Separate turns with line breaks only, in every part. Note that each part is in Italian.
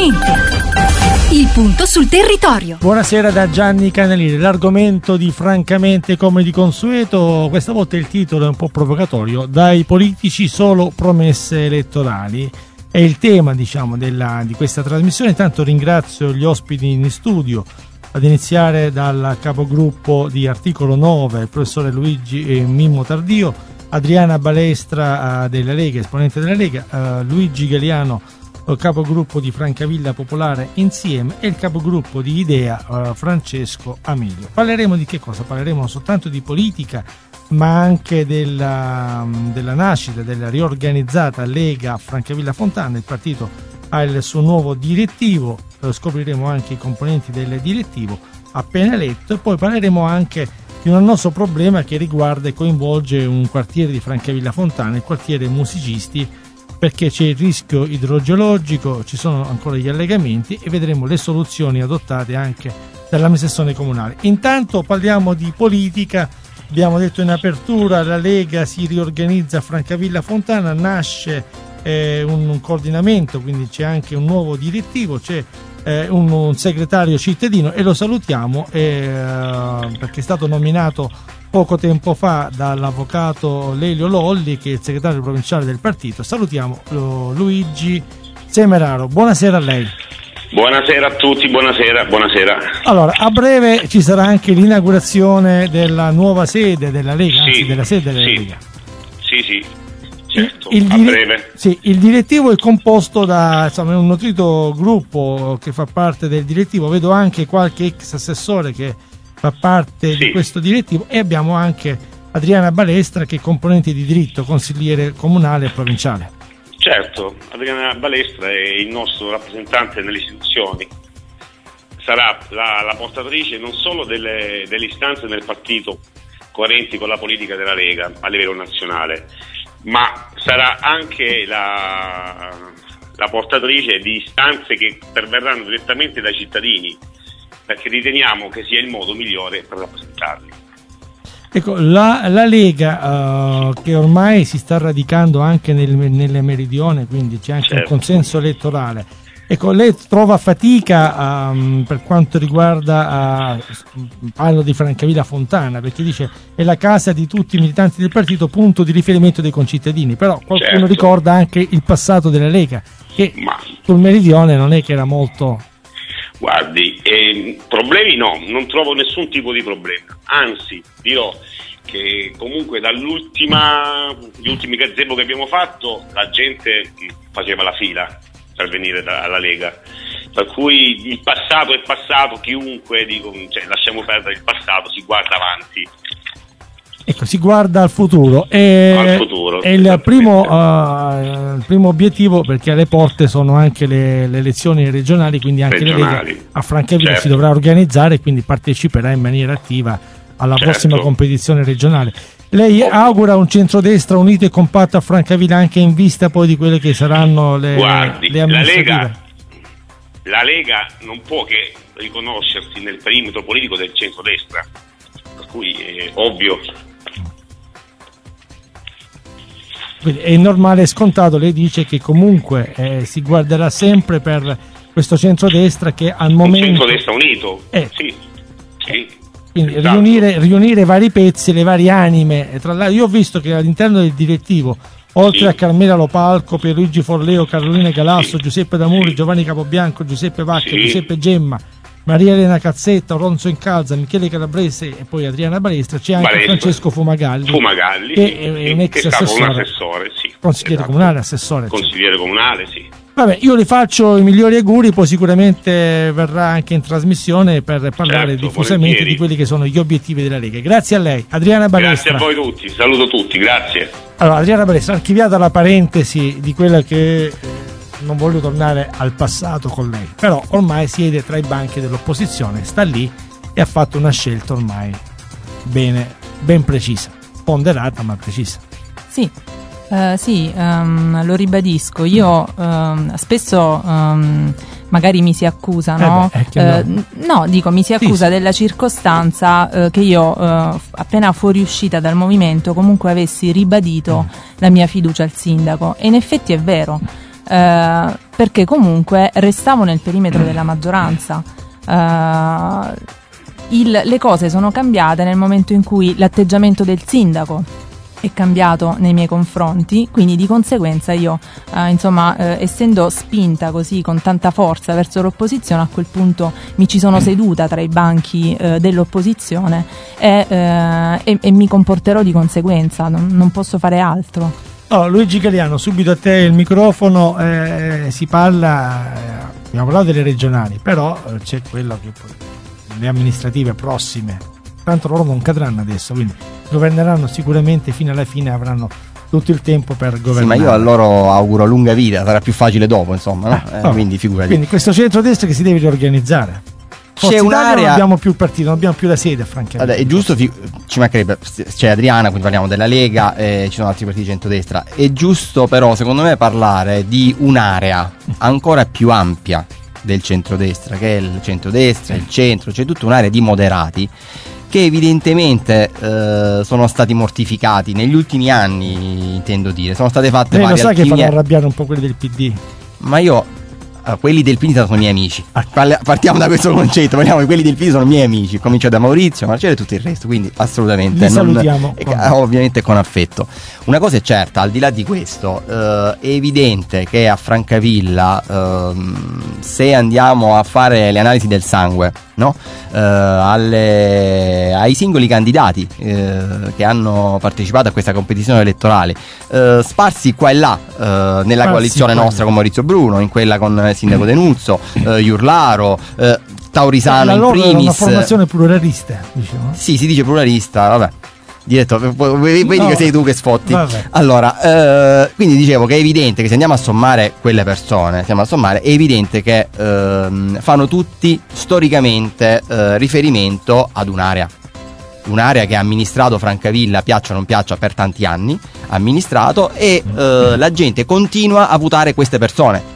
Francamente, il punto sul territorio.
Buonasera da Gianni Canalini. L'argomento di Francamente, come di consueto, questa volta il titolo è un po' provocatorio: dai politici solo promesse elettorali. È il tema, diciamo, di questa trasmissione. Intanto ringrazio gli ospiti in studio, ad iniziare dal capogruppo di Articolo 9, il professore Luigi Mimmo Tardio, Adriana Balestra della Lega, esponente della Lega, Luigi Galiano, capogruppo di Francavilla Popolare Insieme, e il capogruppo di Idea, Francesco Amelio. Parleremo di che cosa? Parleremo non soltanto di politica, ma anche della nascita della riorganizzata Lega Francavilla Fontana. Il partito ha il suo nuovo direttivo, scopriremo anche i componenti del direttivo appena eletto, e poi parleremo anche di un annoso problema che riguarda e coinvolge un quartiere di Francavilla Fontana, il quartiere Musicisti, perché c'è il rischio idrogeologico, ci sono ancora gli allegamenti e vedremo le soluzioni adottate anche dall'amministrazione comunale. Intanto parliamo di politica. Abbiamo detto in apertura, la Lega si riorganizza a Francavilla Fontana, nasce un coordinamento, quindi c'è anche un nuovo direttivo, c'è un segretario cittadino, e lo salutiamo perché è stato nominato poco tempo fa dall'avvocato Lelio Lolli, che è il segretario provinciale del partito. Salutiamo Luigi Semeraro. Buonasera a lei.
Buonasera a tutti, buonasera.
Allora, a breve ci sarà anche l'inaugurazione della nuova sede della Lega,
sì,
anzi della sede della Lega.
Sì, certo, a breve.
Sì, il direttivo è composto da un nutrito gruppo che fa parte del direttivo. Vedo anche qualche ex assessore che fa parte di questo direttivo, e abbiamo anche Adriana Balestra, che è componente di diritto, consigliere comunale e provinciale.
Certo, Adriana Balestra è il nostro rappresentante nelle istituzioni, sarà la portatrice non solo delle istanze nel partito coerenti con la politica della Lega a livello nazionale, ma sarà anche la portatrice di istanze che perverranno direttamente dai cittadini, perché riteniamo che sia il modo migliore per rappresentarli.
Ecco, la Lega che ormai si sta radicando anche nelle meridione, quindi c'è anche un consenso elettorale. Ecco, lei trova fatica per quanto riguarda, parlo di Francavilla Fontana, perché dice è la casa di tutti i militanti del partito, punto di riferimento dei concittadini, però qualcuno ricorda anche il passato della Lega, che sul meridione non è che era molto...
Guardi, problemi no, non trovo nessun tipo di problema, anzi dirò che comunque gli ultimi gazebo che abbiamo fatto, la gente faceva la fila per venire alla Lega, per cui il passato è passato, chiunque lasciamo perdere il passato, si guarda avanti.
Ecco, si guarda al futuro, e il primo obiettivo, perché alle porte sono anche le elezioni regionali, quindi anche la Lega a Francavilla si dovrà organizzare, quindi parteciperà in maniera attiva alla prossima competizione regionale. Lei augura un centrodestra unito e compatto a Francavilla, anche in vista poi di quelle che saranno le amministrative?
La Lega non può che riconoscersi nel perimetro politico del centrodestra, per cui è ovvio.
Quindi è normale e scontato, lei dice che comunque si guarderà sempre per questo centrodestra, che al momento...
Un centrodestra unito, sì.
Quindi riunire vari pezzi, le varie anime. Tra l'altro io ho visto che all'interno del direttivo, oltre a Carmela Lopalco, Pierluigi Forleo, Carolina Galasso, Giuseppe D'Amuri, Giovanni Capobianco, Giuseppe Vacca, Giuseppe Gemma, Maria Elena Cazzetta, Ronzo Incalza, Michele Calabrese e poi Adriana Balestra, c'è anche Francesco Fumagalli che è un ex assessore, consigliere comunale, assessore.
Consigliere comunale, sì.
Vabbè, io le faccio i migliori auguri, poi sicuramente verrà anche in trasmissione per parlare diffusamente di quelli che sono gli obiettivi della Lega. Grazie a lei, Adriana Balestra.
Grazie a voi tutti, saluto tutti, grazie.
Allora, Adriana Balestra, archiviata la parentesi di quella che non voglio tornare al passato con lei, però ormai siede tra i banchi dell'opposizione, sta lì e ha fatto una scelta ormai ben precisa, ponderata ma precisa.
Sì. Lo ribadisco, io spesso magari mi si accusa, no? Mi si accusa della circostanza che io appena fuoriuscita dal movimento comunque avessi ribadito la mia fiducia al sindaco, e in effetti è vero. perché comunque restavo nel perimetro della maggioranza. Le cose sono cambiate nel momento in cui l'atteggiamento del sindaco è cambiato nei miei confronti, quindi di conseguenza io essendo spinta così con tanta forza verso l'opposizione, a quel punto mi ci sono seduta tra i banchi dell'opposizione e mi comporterò di conseguenza, non posso fare altro.
Luigi Galiano, subito a te il microfono. Si parla, abbiamo parlato delle regionali, però c'è quello che le amministrative prossime, tanto loro non cadranno adesso, quindi governeranno sicuramente fino alla fine, avranno tutto il tempo per governare.
Sì, ma io a loro auguro lunga vita, sarà più facile dopo, insomma, no? Quindi figurati.
Quindi questo centrodestra che si deve riorganizzare.
C'è un'area,
non abbiamo più il partito, non abbiamo più la sede, francamente.
Vabbè, è giusto, ci mancherebbe, c'è Adriana, quindi parliamo della Lega, ci sono altri partiti di centrodestra. È giusto però, secondo me, parlare di un'area ancora più ampia del centrodestra, che è il centrodestra, il centro, c'è tutta un'area di moderati che evidentemente sono stati mortificati negli ultimi anni, intendo dire. Sono state fatte varie
alchimie. Lo sai che fanno arrabbiare un po' quelli del PD?
Ma io quelli del PD sono miei amici. Partiamo da questo concetto, parliamo di quelli del PD sono miei amici. Comincio da Maurizio, Marcello e tutto il resto, quindi assolutamente
salutiamo
ovviamente con affetto. Una cosa è certa, al di là di questo, è evidente che a Francavilla, se andiamo a fare le analisi del sangue, no? Ai singoli candidati che hanno partecipato a questa competizione elettorale, sparsi qua e là, nella coalizione nostra con Maurizio Bruno, in quella con il sindaco Denuzzo, Iurlaro, Taurisano in primis. È
una formazione pluralista, diciamo.
Sì, si dice pluralista, vabbè. Direttore, vedi che sei tu che sfotti.
Vabbè.
Allora, quindi dicevo che è evidente che se andiamo a sommare quelle persone, è evidente che fanno tutti storicamente riferimento ad un'area che ha amministrato Francavilla, piaccia o non piaccia, per tanti anni, ha amministrato, e la gente continua a votare queste persone.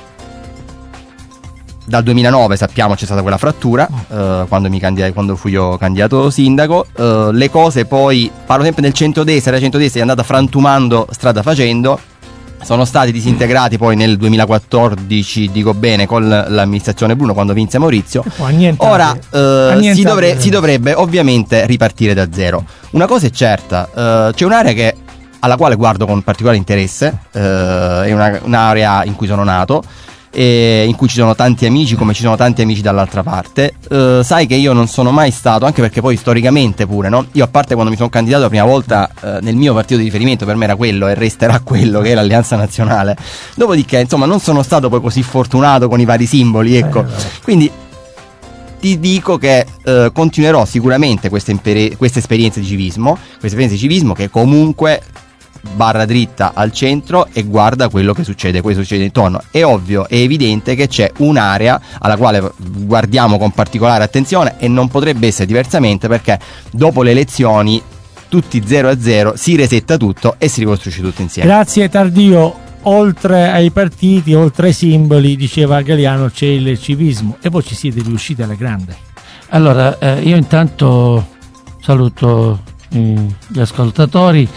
Dal 2009 sappiamo c'è stata quella frattura, quando fui io candidato sindaco. Le cose poi, parlo sempre del centrodestra, la centrodestra è andata frantumando strada facendo, sono stati disintegrati poi nel 2014, dico bene, con l'amministrazione Bruno, quando vinse Maurizio. Ora si dovrebbe ovviamente ripartire da zero. Una cosa è certa, c'è un'area alla quale guardo con particolare interesse, è un'area in cui sono nato, in cui ci sono tanti amici, come ci sono tanti amici dall'altra parte. Sai che io non sono mai stato, anche perché poi storicamente pure, no? Io, a parte quando mi sono candidato la prima volta nel mio partito di riferimento, per me era quello e resterà quello, che è l'Alleanza Nazionale. Dopodiché, insomma, non sono stato poi così fortunato con i vari simboli, ecco. Quindi ti dico che continuerò sicuramente queste esperienze di civismo, che comunque barra dritta al centro e guarda quello che succede intorno. È ovvio, è evidente che c'è un'area alla quale guardiamo con particolare attenzione, e non potrebbe essere diversamente, perché dopo le elezioni tutti 0-0 si resetta tutto e si ricostruisce tutto insieme.
Grazie Tardio. Oltre ai partiti, oltre ai simboli, diceva Galiano, c'è il civismo, e voi ci siete riusciti alla grande.
Allora, io intanto saluto gli ascoltatori.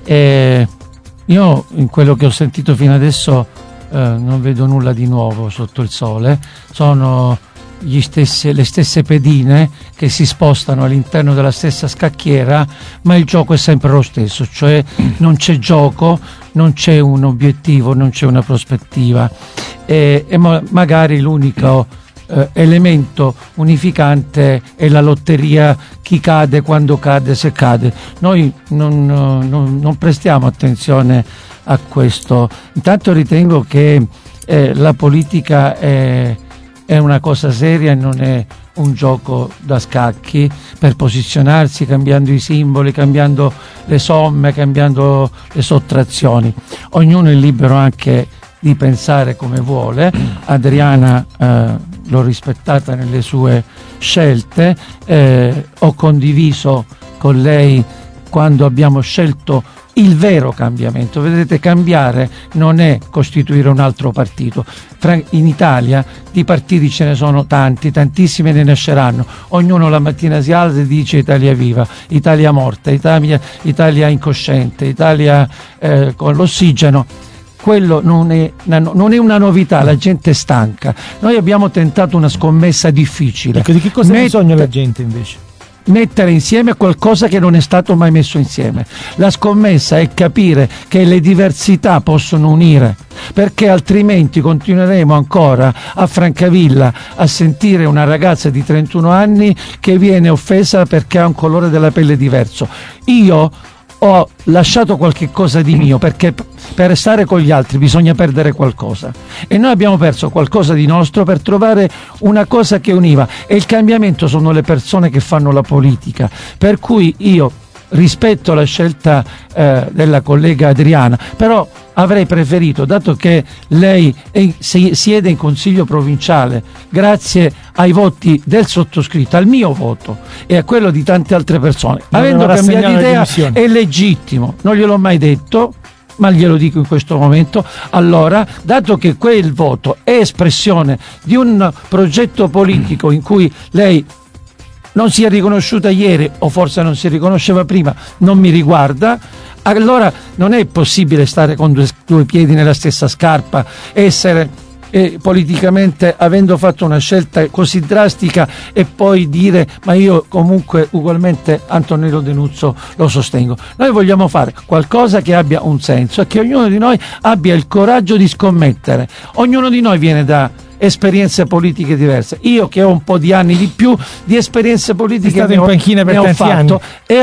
Io, in quello che ho sentito fino adesso, non vedo nulla di nuovo sotto il sole. Sono le stesse pedine che si spostano all'interno della stessa scacchiera, ma il gioco è sempre lo stesso, cioè non c'è gioco, non c'è un obiettivo, non c'è una prospettiva, e magari l'unico elemento unificante è la lotteria, chi cade, quando cade, se cade. Noi non prestiamo attenzione a questo. Intanto ritengo che la politica è una cosa seria e non è un gioco da scacchi per posizionarsi, cambiando i simboli, cambiando le somme, cambiando le sottrazioni. Ognuno è libero anche di pensare come vuole. Adriana l'ho rispettata nelle sue scelte, ho condiviso con lei quando abbiamo scelto il vero cambiamento. Vedete, cambiare non è costituire un altro partito. In Italia di partiti ce ne sono tanti, tantissimi ne nasceranno. Ognuno la mattina si alza e dice Italia viva, Italia morta, Italia incosciente, Italia con l'ossigeno. quello non è una novità, la gente è stanca. Noi abbiamo tentato una scommessa difficile.
Ecco, di che cosa ha bisogno la gente invece?
Mettere insieme qualcosa che non è stato mai messo insieme. La scommessa è capire che le diversità possono unire, perché altrimenti continueremo ancora a Francavilla a sentire una ragazza di 31 anni che viene offesa perché ha un colore della pelle diverso. Io ho lasciato qualche cosa di mio, perché per stare con gli altri bisogna perdere qualcosa, e noi abbiamo perso qualcosa di nostro per trovare una cosa che univa, e il cambiamento sono le persone che fanno la politica, per cui io rispetto la scelta della collega Adriana, però avrei preferito, dato che lei siede in consiglio provinciale grazie ai voti del sottoscritto, al mio voto e a quello di tante altre persone, avendo cambiato idea è legittimo, non gliel'ho mai detto, ma glielo dico in questo momento. Allora, dato che quel voto è espressione di un progetto politico in cui lei non si è riconosciuta ieri, o forse non si riconosceva prima, non mi riguarda, allora non è possibile stare con due piedi nella stessa scarpa, essere politicamente, avendo fatto una scelta così drastica, e poi dire ma io comunque ugualmente Antonello Denuzzo lo sostengo. Noi vogliamo fare qualcosa che abbia un senso e che ognuno di noi abbia il coraggio di scommettere. Ognuno di noi viene da esperienze politiche diverse. Io che ho un po' di anni di più di esperienze politiche ne ho fatto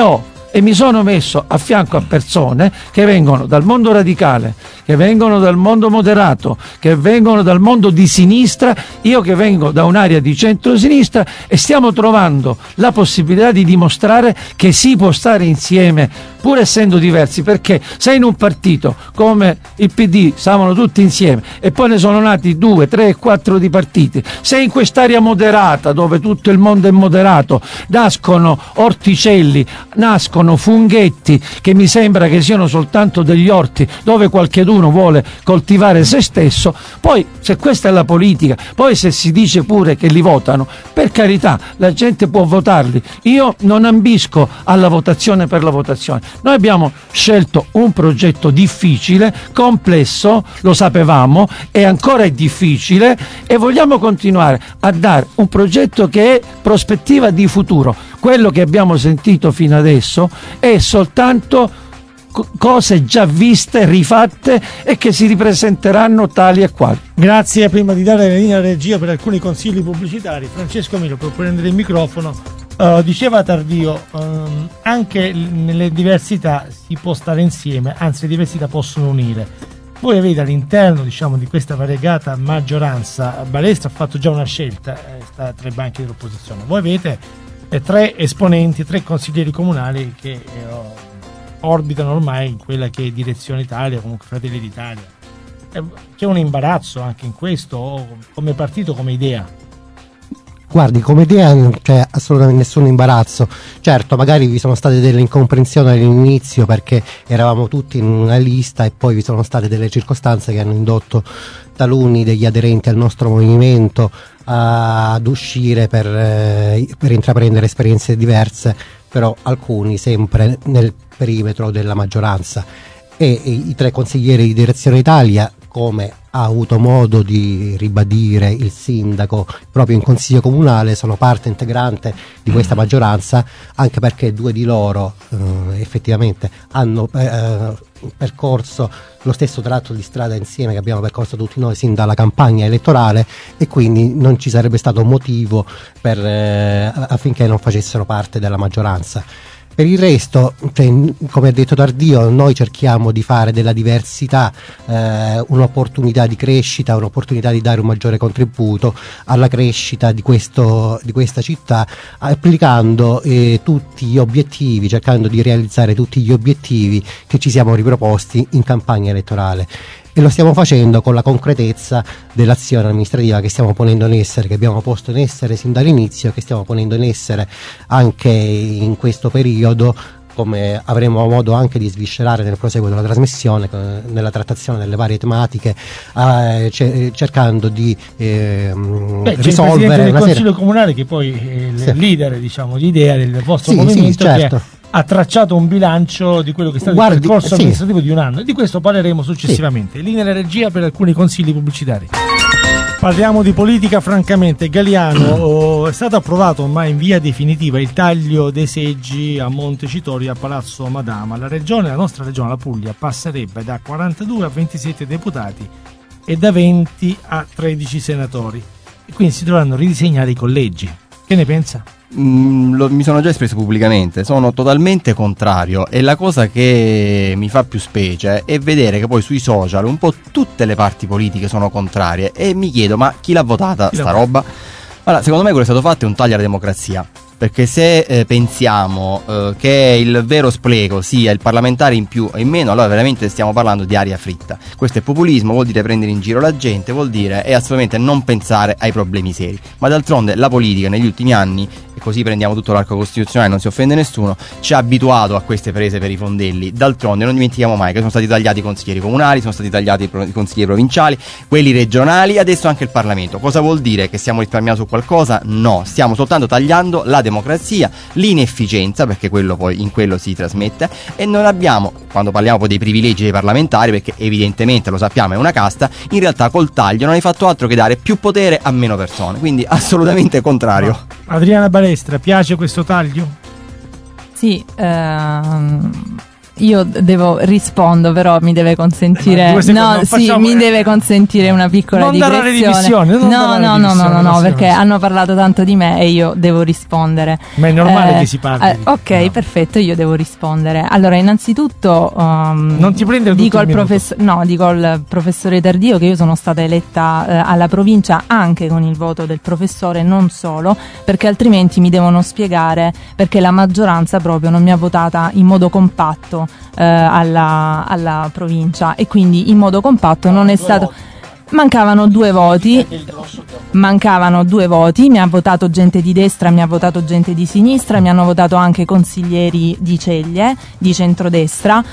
e mi sono messo a fianco a persone che vengono dal mondo radicale, che vengono dal mondo moderato, che vengono dal mondo di sinistra, io che vengo da un'area di centro-sinistra, e stiamo trovando la possibilità di dimostrare che si può stare insieme pur essendo diversi, perché se in un partito come il PD stavano tutti insieme e poi ne sono nati 2, 3, 4 di partiti, se in quest'area moderata dove tutto il mondo è moderato nascono orticelli, nascono funghetti che mi sembra che siano soltanto degli orti dove qualcheduno vuole coltivare se stesso, poi se questa è la politica, poi se si dice pure che li votano, per carità, la gente può votarli, io non ambisco alla votazione per la votazione. Noi abbiamo scelto un progetto difficile, complesso, lo sapevamo, e ancora è difficile, e vogliamo continuare a dare un progetto che è prospettiva di futuro. Quello che abbiamo sentito fino adesso è soltanto cose già viste, rifatte e che si ripresenteranno tali e quali.
Grazie. Prima di dare la linea alla regia per alcuni consigli pubblicitari, Francesco Milo, per prendere il microfono, diceva Tardio, anche nelle diversità si può stare insieme, anzi le diversità possono unire. Voi avete all'interno, diciamo, di questa variegata maggioranza, Balestra ha fatto già una scelta, sta tra i banchi dell'opposizione, voi avete 3 esponenti, 3 consiglieri comunali che orbitano ormai in quella che è Direzione Italia, comunque Fratelli d'Italia. C'è un imbarazzo anche in questo, come partito, come idea?
Guardi, come idea non c'è assolutamente nessun imbarazzo. Certo, magari vi sono state delle incomprensioni all'inizio perché eravamo tutti in una lista, e poi vi sono state delle circostanze che hanno indotto taluni degli aderenti al nostro movimento ad uscire per intraprendere esperienze diverse, però alcuni sempre nel perimetro della maggioranza. E i 3 consiglieri di Direzione Italia, come ha avuto modo di ribadire il sindaco proprio in consiglio comunale, sono parte integrante di questa maggioranza, anche perché 2 di loro effettivamente hanno percorso lo stesso tratto di strada insieme che abbiamo percorso tutti noi sin dalla campagna elettorale, e quindi non ci sarebbe stato motivo affinché non facessero parte della maggioranza. Per il resto, come ha detto Tardio, noi cerchiamo di fare della diversità un'opportunità di crescita, un'opportunità di dare un maggiore contributo alla crescita di questa città, applicando tutti gli obiettivi, cercando di realizzare tutti gli obiettivi che ci siamo riproposti in campagna elettorale. E lo stiamo facendo con la concretezza dell'azione amministrativa che stiamo ponendo in essere, che abbiamo posto in essere sin dall'inizio, che stiamo ponendo in essere anche in questo periodo, come avremo modo anche di sviscerare nel proseguo della trasmissione, nella trattazione delle varie tematiche, cercando di risolvere
il Consiglio Comunale, che poi è il leader, diciamo, di idea del vostro movimento,
certo,
ha tracciato un bilancio di quello che è stato il percorso amministrativo di un anno, e di questo parleremo successivamente. Linea alla regia per alcuni consigli pubblicitari. Parliamo di politica francamente. Galiano, è stato approvato ormai in via definitiva il taglio dei seggi a Montecitorio e a Palazzo Madama. La nostra regione, la Puglia, passerebbe da 42 a 27 deputati e da 20 a 13 senatori. E quindi si dovranno ridisegnare i collegi. Che ne pensa?
Mi sono già espresso pubblicamente, sono totalmente contrario, e la cosa che mi fa più specie è vedere che poi sui social un po' tutte le parti politiche sono contrarie, e mi chiedo, ma chi l'ha votata sta roba? Allora, secondo me quello che è stato fatto è un taglio alla democrazia, perché se pensiamo che il vero spreco sia il parlamentare in più e in meno, allora veramente stiamo parlando di aria fritta. Questo è populismo, vuol dire prendere in giro la gente, vuol dire assolutamente non pensare ai problemi seri. Ma d'altronde la politica negli ultimi anni, e così prendiamo tutto l'arco costituzionale, non si offende nessuno, ci ha abituato a queste prese per i fondelli. D'altronde non dimentichiamo mai che sono stati tagliati i consiglieri comunali, sono stati tagliati i consiglieri provinciali, quelli regionali, adesso anche il Parlamento. Cosa vuol dire? Che stiamo risparmiando su qualcosa? No, stiamo soltanto tagliando la democrazia, l'inefficienza, perché quello poi in quello si trasmette, e non abbiamo, quando parliamo poi dei privilegi dei parlamentari, perché evidentemente lo sappiamo è una casta, in realtà col taglio non hai fatto altro che dare più potere a meno persone, quindi assolutamente contrario.
No. Adriana Balestra, piace questo taglio?
Sì, io rispondo, però mi deve consentire. Mi deve consentire una piccola digressione. No, perché hanno parlato tanto di me e io devo rispondere.
Ma è normale che si parli.
Ok, perfetto, io devo rispondere. Allora, innanzitutto
non ti prende
dico al professore Tardio che io sono stata eletta alla provincia anche con il voto del professore, non solo, perché altrimenti mi devono spiegare perché la maggioranza proprio non mi ha votata in modo compatto alla provincia, e quindi in modo compatto non è stato. Mancavano due voti, mi ha votato gente di destra, mi ha votato gente di sinistra, mi hanno votato anche consiglieri di Ceglie, di centrodestra.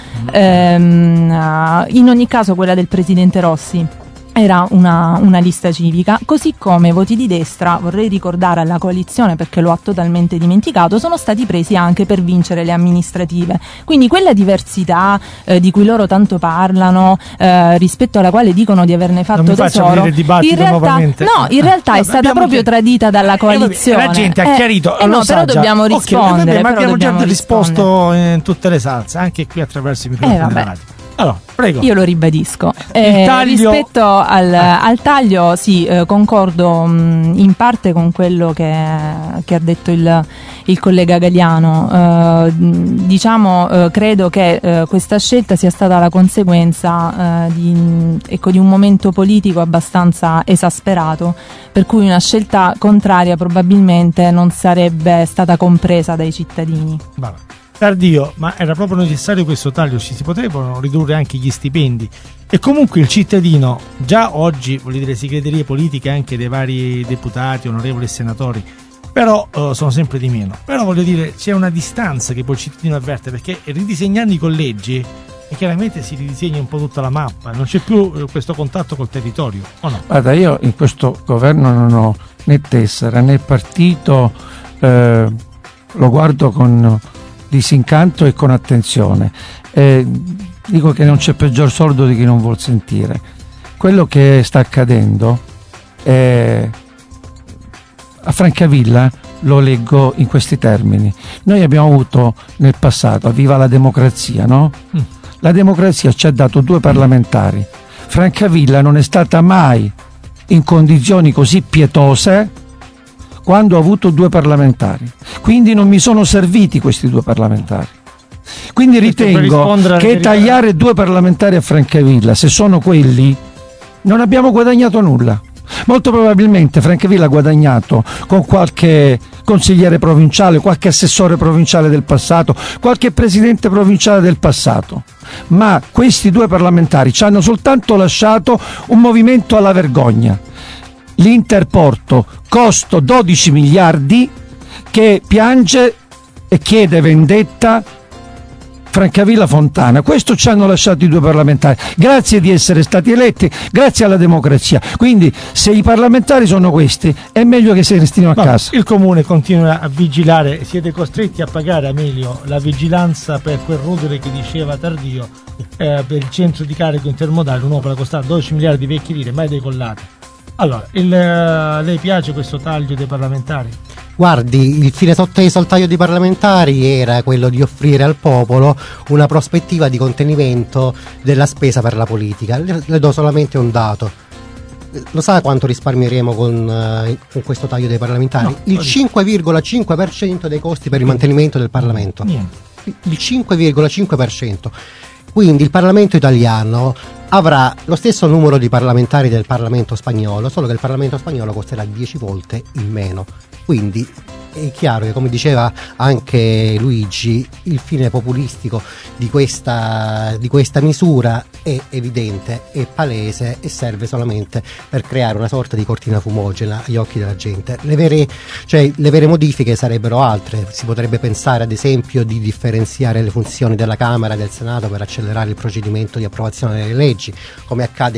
In ogni caso quella del presidente Rossi era una lista civica, così come voti di destra, vorrei ricordare alla coalizione perché lo ha totalmente dimenticato, sono stati presi anche per vincere le amministrative. Quindi quella diversità di cui loro tanto parlano, rispetto alla quale dicono di averne fatto tesoro, in realtà è stata proprio tradita dalla coalizione.
La gente ha chiarito,
però dobbiamo rispondere.
Ma abbiamo già risposto in tutte le salse, anche qui attraverso i microfoni della radio. Allora, prego.
Io lo ribadisco. Rispetto al taglio, sì, concordo in parte con quello che ha detto il collega Galiano. Credo che questa scelta sia stata la conseguenza di un momento politico abbastanza esasperato, per cui una scelta contraria probabilmente non sarebbe stata compresa dai cittadini.
Vabbè. Tardio, ma era proprio necessario questo taglio? Ci si potrebbero ridurre anche gli stipendi, e comunque il cittadino già oggi, voglio dire, segreterie politiche anche dei vari deputati, onorevoli e senatori, però sono sempre di meno. Però voglio dire, c'è una distanza che poi il cittadino avverte, perché ridisegnando i collegi e chiaramente si ridisegna un po' tutta la mappa, non c'è più questo contatto col territorio, o no?
Guarda, io in questo governo non ho né tessera né partito, lo guardo con disincanto e con attenzione. Dico che non c'è peggior sordo di chi non vuol sentire. Quello che sta accadendo a Francavilla lo leggo in questi termini. Noi abbiamo avuto nel passato, viva la democrazia, no? La democrazia ci ha dato 2 parlamentari. Francavilla non è stata mai in condizioni così pietose quando ho avuto 2 parlamentari, quindi non mi sono serviti questi 2 parlamentari. Quindi ritengo che tagliare 2 parlamentari a Francavilla, se sono quelli, non abbiamo guadagnato nulla. Molto probabilmente Francavilla ha guadagnato con qualche consigliere provinciale, qualche assessore provinciale del passato, qualche presidente provinciale del passato, ma questi 2 parlamentari ci hanno soltanto lasciato un movimento alla vergogna. L'Interporto, costo 12 miliardi, che piange e chiede vendetta Francavilla Fontana. Questo ci hanno lasciato i due parlamentari, grazie di essere stati eletti, grazie alla democrazia. Quindi se i parlamentari sono questi, è meglio che se ne stiano a casa.
Il comune continua a vigilare, siete costretti a pagare, Amelio, la vigilanza per quel rudere che diceva Tardio, per il centro di carico intermodale, un'opera costata 12 miliardi di vecchie lire, mai decollata. Allora, lei piace questo taglio dei parlamentari?
Guardi, il fine sotteso al taglio dei parlamentari era quello di offrire al popolo una prospettiva di contenimento della spesa per la politica. Le do solamente un dato. Lo sa quanto risparmieremo con questo taglio dei parlamentari? No, il 5,5% dei costi per il mantenimento del Parlamento.
Niente.
Il 5,5%. Quindi il Parlamento italiano avrà lo stesso numero di parlamentari del Parlamento spagnolo, solo che il Parlamento spagnolo costerà 10 volte in meno. Quindi è chiaro che, come diceva anche Luigi, il fine populistico di questa misura è evidente, è palese e serve solamente per creare una sorta di cortina fumogena agli occhi della gente. Le vere modifiche sarebbero altre. Si potrebbe pensare ad esempio di differenziare le funzioni della Camera e del Senato per accelerare il procedimento di approvazione delle leggi, come accade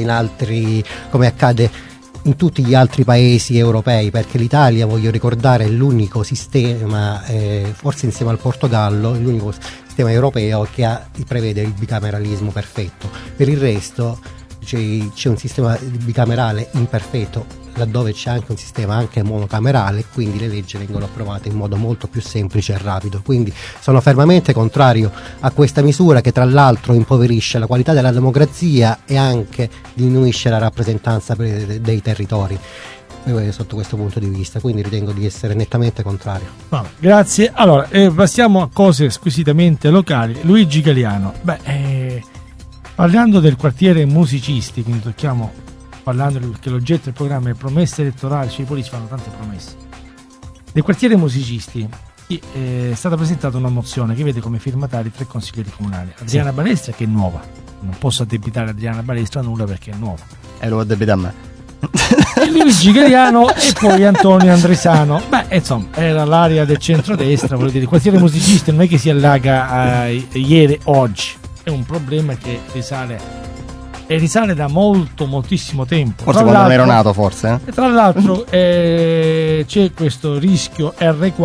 in tutti gli altri paesi europei, perché l'Italia, voglio ricordare, è l'unico sistema, forse insieme al Portogallo, l'unico sistema europeo che prevede il bicameralismo perfetto. Per il resto c'è un sistema bicamerale imperfetto, laddove c'è anche un sistema anche monocamerale, quindi le leggi vengono approvate in modo molto più semplice e rapido. Quindi sono fermamente contrario a questa misura, che tra l'altro impoverisce la qualità della democrazia e anche diminuisce la rappresentanza dei territori sotto questo punto di vista, quindi ritengo di essere nettamente contrario.
Grazie. Allora, passiamo a cose squisitamente locali. Luigi Galiano, parlando del quartiere musicisti, quindi parlando perché l'oggetto del programma è promesse elettorali, cioè i politici fanno tante promesse. Del quartiere musicisti è stata presentata una mozione che vede come firmatari 3 consiglieri comunali. Adriana Balestra, che è nuova, non posso addebitare Adriana Balestra nulla perché è nuova,
e lo addebita a me.
Luigi Galiano e poi Antonio Andresano. Insomma, era l'area del centrodestra, voglio dire, il quartiere musicisti non è che si allaga a ieri oggi, è un problema che risale da moltissimo tempo.
Forse quando non ero nato, forse.
Tra l'altro c'è questo rischio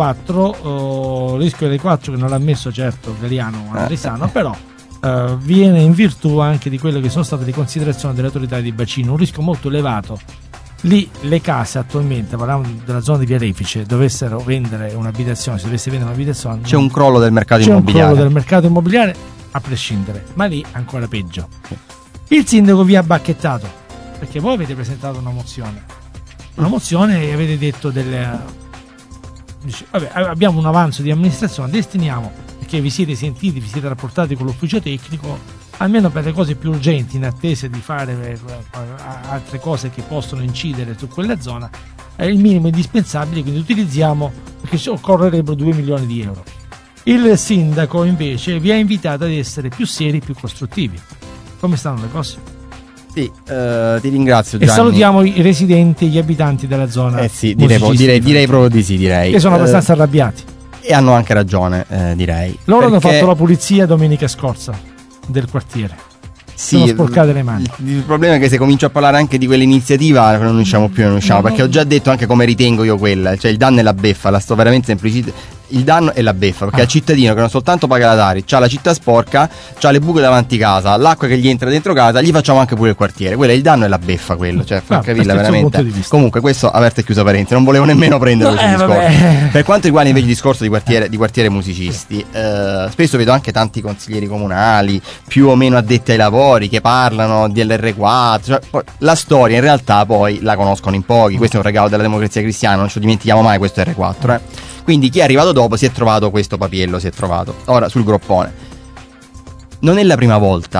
R4 che non l'ha messo certo Galiano Andresano, però viene in virtù anche di quelle che sono state le considerazioni delle autorità di bacino, un rischio molto elevato. Lì le case attualmente, parliamo della zona di Via Refice, dovessero vendere un'abitazione, se dovesse vendere un'abitazione,
c'è un crollo del mercato immobiliare.
C'è un crollo del mercato immobiliare a prescindere, ma lì ancora peggio. Il sindaco vi ha bacchettato perché voi avete presentato una mozione e avete detto abbiamo un avanzo di amministrazione, destiniamo, perché vi siete sentiti, vi siete rapportati con l'ufficio tecnico, almeno per le cose più urgenti, in attesa di fare altre cose che possono incidere su quella zona, è il minimo indispensabile, quindi utilizziamo, perché occorrerebbero 2 milioni di euro. Il sindaco invece vi ha invitato ad essere più seri e più costruttivi. Come stanno le cose?
Sì, ti ringrazio, Gianni.
E salutiamo i residenti e gli abitanti della zona.
Sì, direi proprio di sì, direi.
Che sono abbastanza arrabbiati.
E hanno anche ragione, direi.
Loro hanno fatto la pulizia domenica scorsa del quartiere. Sono sporcate le mani.
Il problema è che se comincio a parlare anche di quell'iniziativa non usciamo perché ho già detto anche come ritengo io quella, cioè il danno e la beffa, la sto veramente semplicemente. Il danno è la beffa, perché al cittadino che non soltanto paga la Tari, c'ha la città sporca, c'ha le buche davanti casa, l'acqua che gli entra dentro casa, gli facciamo anche pure il quartiere. Quello è il danno e la beffa, quello, cioè Francavilla veramente. Comunque questo aperta e chiusa parentesi, non volevo nemmeno prendere questo discorso. Per quanto riguarda invece il discorso di quartiere musicisti, spesso vedo anche tanti consiglieri comunali più o meno addetti ai lavori che parlano di LR4, cioè, la storia in realtà poi la conoscono in pochi. Questo è un regalo della democrazia cristiana, non ci dimentichiamo mai questo R4, Quindi chi è arrivato dopo si è trovato questo papiello, ora sul groppone. Non è la prima volta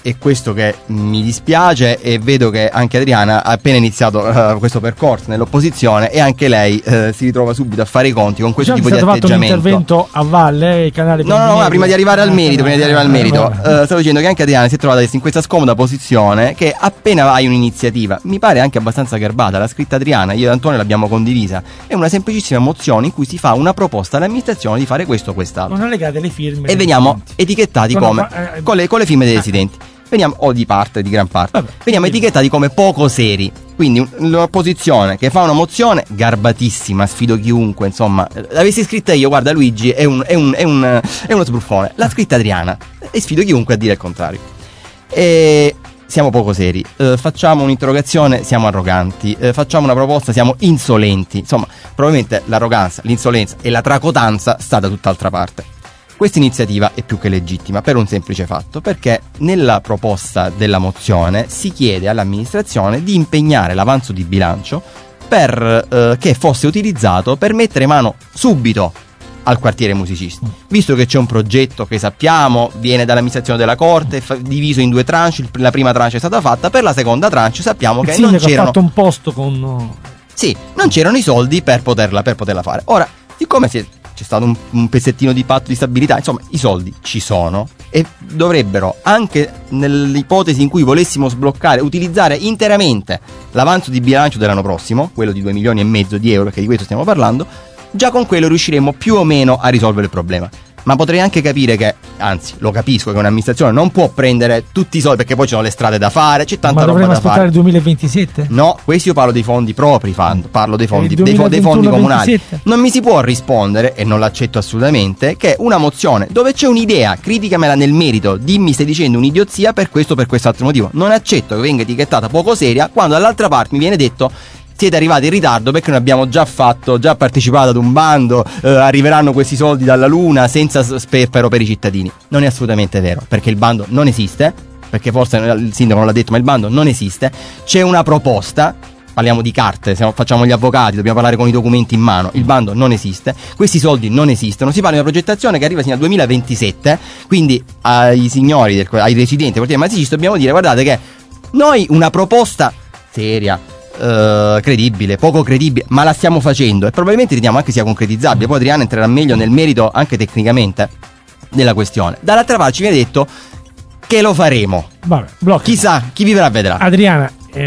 è questo che mi dispiace, e vedo che anche Adriana ha appena iniziato questo percorso nell'opposizione e anche lei si ritrova subito a fare i conti con questo tipo di atteggiamento.
Fatto un intervento a valle, il canale
No, prima di arrivare al merito, stavo dicendo che anche Adriana si è trovata in questa scomoda posizione, che appena hai un'iniziativa, mi pare anche abbastanza garbata, l'ha scritta Adriana, io e Antonio l'abbiamo condivisa, è una semplicissima mozione in cui si fa una proposta all'amministrazione di fare questo o quest'altro.
Non legate le firme
e veniamo etichettati con le firme dei residenti. Veniamo, o di parte, di gran parte. Veniamo etichettati come poco seri. Quindi l'opposizione che fa una mozione garbatissima, sfido chiunque, insomma, l'avessi scritta io, guarda Luigi, è uno sbruffone. L'ha scritta Adriana e sfido chiunque a dire il contrario. E siamo poco seri, facciamo un'interrogazione, siamo arroganti, facciamo una proposta, siamo insolenti. Insomma, probabilmente l'arroganza, l'insolenza e la tracotanza sta da tutt'altra parte. Questa iniziativa è più che legittima per un semplice fatto, perché nella proposta della mozione si chiede all'amministrazione di impegnare l'avanzo di bilancio per che fosse utilizzato per mettere mano subito al quartiere musicisti, visto che c'è un progetto che sappiamo viene dall'amministrazione della Corte, diviso in 2 tranche. La prima tranche è stata fatta, per la seconda tranche sappiamo che non c'erano, ha fatto
un posto con
sì, non c'erano i soldi per poterla fare. Ora, siccome c'è stato un pezzettino di patto di stabilità, insomma i soldi ci sono e dovrebbero, anche nell'ipotesi in cui volessimo sbloccare, utilizzare interamente l'avanzo di bilancio dell'anno prossimo, quello di 2,5 milioni di euro, perché di questo stiamo parlando. Già con quello riusciremo più o meno a risolvere il problema. Ma potrei anche capire che, anzi lo capisco, che un'amministrazione non può prendere tutti i soldi, perché poi ci sono le strade da fare, c'è tanta roba da fare. Ma dovremmo aspettare il
2027?
No, questo io parlo dei fondi propri, parlo dei fondi comunali. Non mi si può rispondere, e non l'accetto assolutamente, che una mozione dove c'è un'idea, criticamela nel merito, dimmi stai dicendo un'idiozia per questo o per quest'altro motivo. Non accetto che venga etichettata poco seria quando dall'altra parte mi viene detto siete arrivati in ritardo perché noi abbiamo già partecipato ad un bando, arriveranno questi soldi dalla luna senza sperpero per i cittadini. Non è assolutamente vero, perché il bando non esiste, perché forse il sindaco non l'ha detto, ma il bando non esiste. C'è una proposta, parliamo di carte, facciamo gli avvocati, dobbiamo parlare con i documenti in mano. Il bando non esiste, questi soldi non esistono, si parla di una progettazione che arriva fino al 2027, quindi ai signori, ai residenti del quartiere musicisti dobbiamo dire: guardate che noi una proposta seria, credibile, poco credibile, ma la stiamo facendo e probabilmente riteniamo anche sia concretizzabile. Poi Adriana entrerà meglio nel merito anche tecnicamente della questione. Dall'altra parte ci viene detto che lo faremo.
Vabbè,
chissà, chi vivrà vedrà.
Adriana,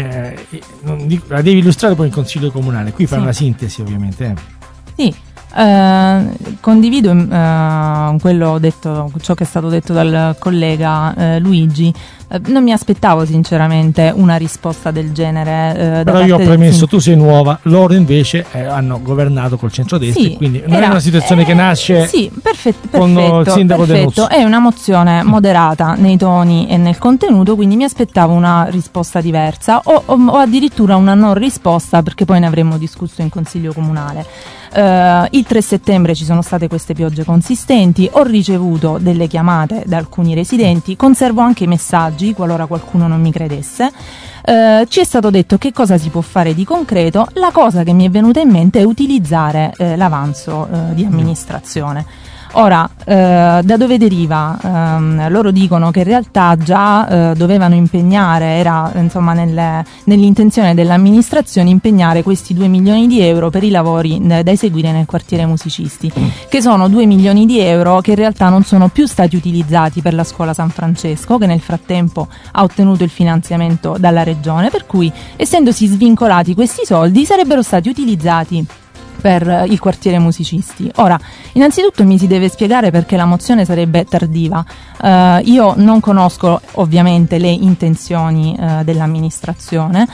la devi illustrare poi in consiglio comunale, qui fai una sintesi ovviamente.
Sì, condivido quello detto, ciò che è stato detto dal collega Luigi. Non mi aspettavo sinceramente una risposta del genere.
Però io ho premesso, tu sei nuova, loro invece hanno governato col centrodestra,
sì,
quindi non è una situazione che nasce con il sindaco Denuzzo.
È una mozione moderata nei toni e nel contenuto, quindi mi aspettavo una risposta diversa o addirittura una non risposta, perché poi ne avremmo discusso in consiglio comunale. Il 3 settembre ci sono state queste piogge consistenti, ho ricevuto delle chiamate da alcuni residenti, conservo anche i messaggi qualora qualcuno non mi credesse. Ci è stato detto che cosa si può fare di concreto. La cosa che mi è venuta in mente è utilizzare l'avanzo di amministrazione. Ora, da dove deriva? Loro dicono che in realtà già dovevano impegnare, era insomma nell'intenzione dell'amministrazione impegnare questi 2 milioni di euro per i lavori da eseguire nel quartiere musicisti, che sono 2 milioni di euro che in realtà non sono più stati utilizzati per la scuola San Francesco, che nel frattempo ha ottenuto il finanziamento dalla regione, per cui essendosi svincolati questi soldi sarebbero stati utilizzati per il quartiere musicisti. Ora, innanzitutto mi si deve spiegare perché la mozione sarebbe tardiva. Io non conosco ovviamente le intenzioni dell'amministrazione,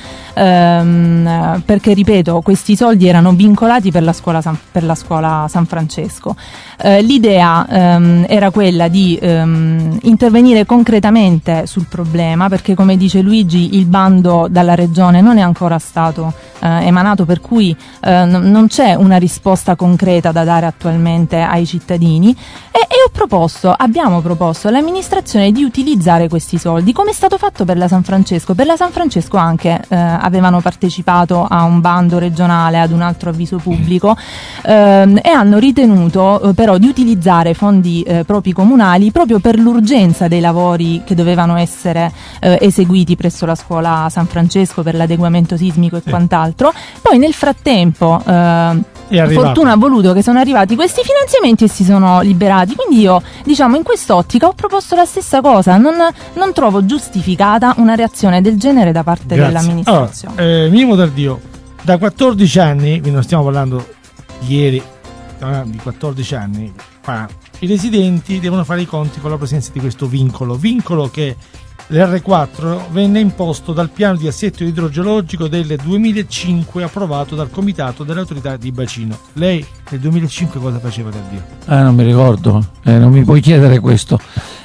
perché ripeto, questi soldi erano vincolati per la scuola San Francesco. L'idea era quella di intervenire concretamente sul problema, perché come dice Luigi il bando dalla regione non è ancora stato emanato, per cui non c'è una risposta concreta da dare attualmente ai cittadini, e abbiamo proposto all'amministrazione di utilizzare questi soldi, come è stato fatto per la San Francesco. Per la San Francesco anche avevano partecipato a un bando regionale, ad un altro avviso pubblico, e hanno ritenuto però di utilizzare fondi propri comunali proprio per l'urgenza dei lavori che dovevano essere eseguiti presso la scuola San Francesco per l'adeguamento sismico e quant'altro. Poi nel frattempo fortuna ha voluto che sono arrivati questi finanziamenti e si sono liberati, quindi io, diciamo, in quest'ottica ho proposto la stessa cosa. Non trovo giustificata una reazione del genere da parte dell'amministrazione.
Allora, Mimo Dal Dio, da 14 anni, non stiamo parlando ieri, di 14 anni fa, i residenti devono fare i conti con la presenza di questo vincolo che l'R4 venne imposto dal piano di assetto idrogeologico del 2005 approvato dal Comitato delle Autorità di Bacino. Lei nel 2005 cosa faceva, Dal Dio?
Non mi ricordo, non mi puoi chiedere questo.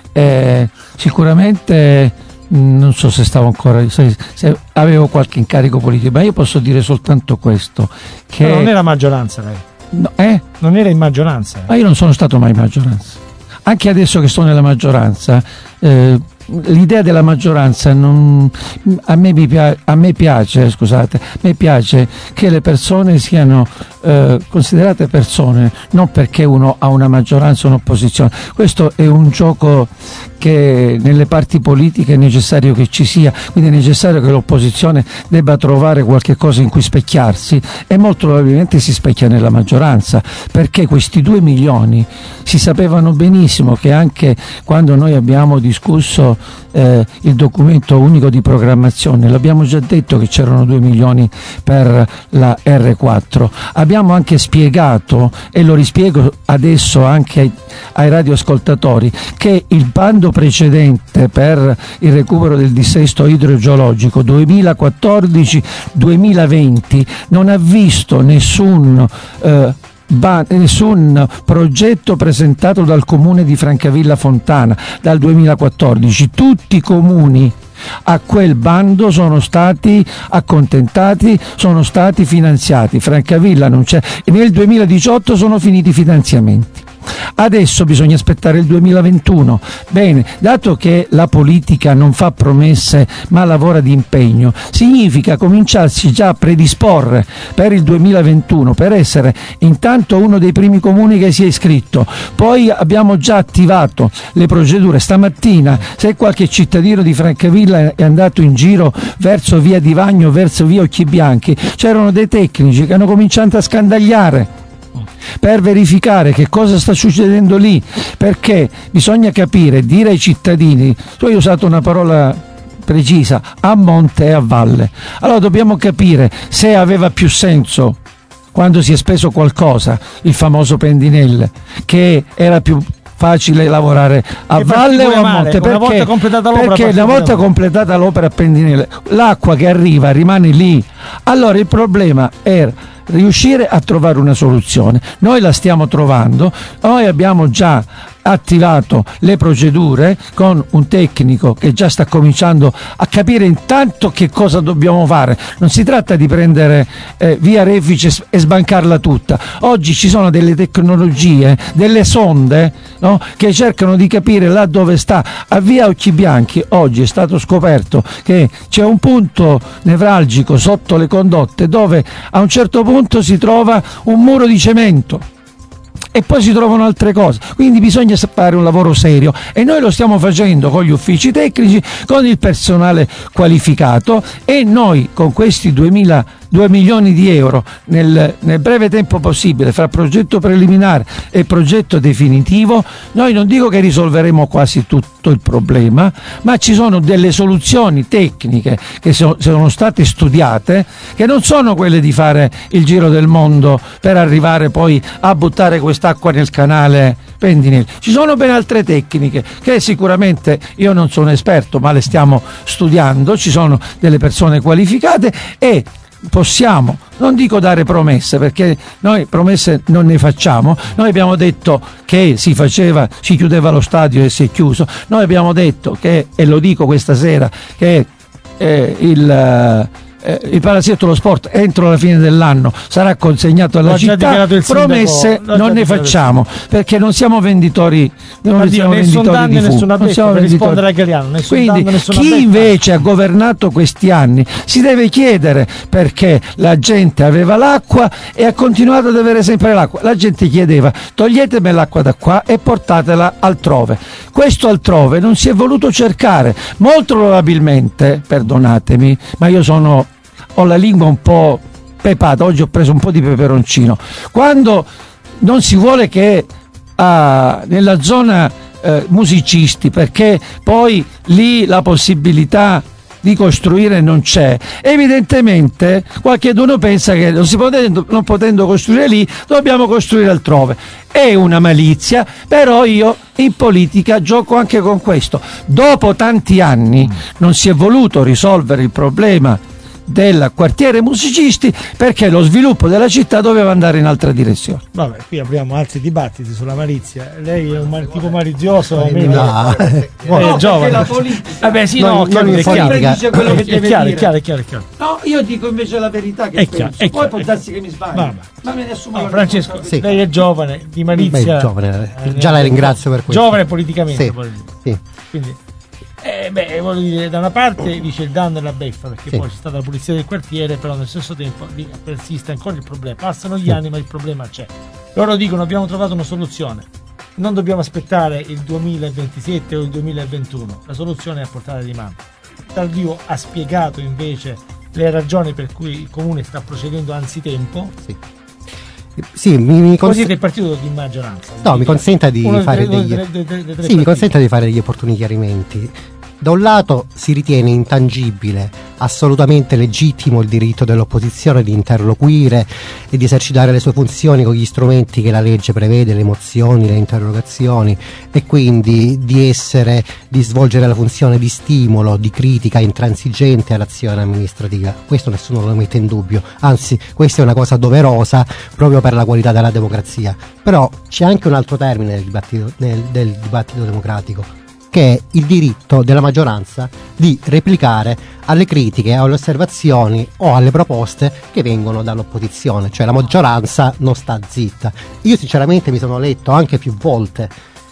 Sicuramente non so se stavo ancora, se avevo qualche incarico politico, ma io posso dire soltanto questo, che
però non era maggioranza lei.
No,
non era in maggioranza.
Ma io non sono stato mai in maggioranza. Anche adesso che sto nella maggioranza, l'idea della maggioranza a me piace che le persone siano considerate persone, non perché uno ha una maggioranza o un'opposizione. Questo è un gioco che nelle parti politiche è necessario che ci sia, quindi è necessario che l'opposizione debba trovare qualche cosa in cui specchiarsi, e molto probabilmente si specchia nella maggioranza, perché questi 2 milioni si sapevano benissimo che anche quando noi abbiamo discusso il documento unico di programmazione, l'abbiamo già detto che c'erano 2 milioni per la R4. Abbiamo anche spiegato, e lo rispiego adesso anche ai radioascoltatori, che il bando precedente per il recupero del dissesto idrogeologico 2014-2020 non ha visto nessun progetto presentato dal comune di Francavilla Fontana dal 2014. Tutti i comuni a quel bando sono stati accontentati, sono stati finanziati. Francavilla non c'è, e nel 2018 sono finiti i finanziamenti. Adesso bisogna aspettare il 2021. Bene, dato che la politica non fa promesse ma lavora di impegno, significa cominciarsi già a predisporre per il 2021 per essere intanto uno dei primi comuni che si è iscritto. Poi abbiamo già attivato le procedure. Stamattina, se qualche cittadino di Francavilla è andato in giro verso via Di Vagno, verso via Occhibianchi, c'erano dei tecnici che hanno cominciato a scandagliare per verificare che cosa sta succedendo lì, perché bisogna capire, dire ai cittadini, tu hai usato una parola precisa, a monte e a valle, allora dobbiamo capire se aveva più senso quando si è speso qualcosa, il famoso Pendinelle, che era più facile lavorare a valle o a monte, perché una volta completata l'opera a Pendinelle l'acqua che arriva rimane lì. Allora il problema era riuscire a trovare una soluzione. Noi la stiamo trovando, noi abbiamo già attivato le procedure con un tecnico che già sta cominciando a capire intanto che cosa dobbiamo fare. Non si tratta di prendere via Refice e sbancarla tutta. Oggi ci sono delle tecnologie, delle sonde, no, che cercano di capire là dove sta. A via Occhibianchi oggi è stato scoperto che c'è un punto nevralgico sotto le condotte dove a un certo punto si trova un muro di cemento e poi si trovano altre cose, quindi bisogna fare un lavoro serio e noi lo stiamo facendo con gli uffici tecnici, con il personale qualificato, e noi con questi 2 milioni di euro nel breve tempo possibile, fra progetto preliminare e progetto definitivo, noi non dico che risolveremo quasi tutto il problema, ma ci sono delle soluzioni tecniche che sono state studiate, che non sono quelle di fare il giro del mondo per arrivare poi a buttare quest'acqua nel canale Pendinelle. Ci sono ben altre tecniche che sicuramente io non sono esperto, ma le stiamo studiando, ci sono delle persone qualificate e possiamo, non dico dare promesse, perché noi promesse non ne facciamo. Noi abbiamo detto che si chiudeva lo stadio e si è chiuso. Noi abbiamo detto che, e lo dico questa sera, che il Palazzetto dello Sport entro la fine dell'anno sarà consegnato alla città. Promesse non ne facciamo, perché non siamo venditori, non siamo venditori di fumo, non siamo venditori. Quindi chi invece ha governato questi anni si deve chiedere perché la gente aveva l'acqua e ha continuato ad avere sempre l'acqua. La gente chiedeva: toglietemi l'acqua da qua e portatela altrove. Questo altrove non si è voluto cercare, molto probabilmente, perdonatemi, ma io ho la lingua un po' pepata, oggi ho preso un po' di peperoncino. Quando non si vuole che nella zona musicisti, perché poi lì la possibilità di costruire non c'è, evidentemente qualcuno pensa che non potendo costruire lì dobbiamo costruire altrove. È una malizia, però io in politica gioco anche con questo. Dopo tanti anni non si è voluto risolvere il problema del quartiere musicisti perché lo sviluppo della città doveva andare in altra direzione.
Vabbè, qui apriamo altri dibattiti sulla malizia. Lei è un tipo malizioso,
è
giovane.
La politica.
Vabbè, sì, no,
è
chiaro.
No, io dico invece la verità che penso. Poi può darsi che mi sbaglio. Ma me ne assumo
Francesco, lei è giovane, di malizia.
Già la ringrazio per questo.
Giovane politicamente.
Sì.
Quindi voglio dire, da una parte dice il danno e la beffa, perché poi c'è stata la pulizia del quartiere, però nello stesso tempo persiste ancora il problema. Passano gli anni, ma il problema c'è. Loro dicono: abbiamo trovato una soluzione, non dobbiamo aspettare il 2027 o il 2021, la soluzione è a portata di mano. Tardio ha spiegato invece le ragioni per cui il comune sta procedendo anzitempo.
Sì,
Voi siete il partito di maggioranza.
No, mi consenta di fare degli opportuni chiarimenti. Da un lato si ritiene intangibile, assolutamente legittimo il diritto dell'opposizione di interloquire e di esercitare le sue funzioni con gli strumenti che la legge prevede, le mozioni, le interrogazioni, e quindi di svolgere la funzione di stimolo, di critica intransigente all'azione amministrativa. Questo nessuno lo mette in dubbio, anzi questa è una cosa doverosa proprio per la qualità della democrazia. Però c'è anche un altro termine del dibattito democratico, che è il diritto della maggioranza di replicare alle critiche, alle osservazioni o alle proposte che vengono dall'opposizione, cioè la maggioranza non sta zitta. Io sinceramente mi sono letto anche più volte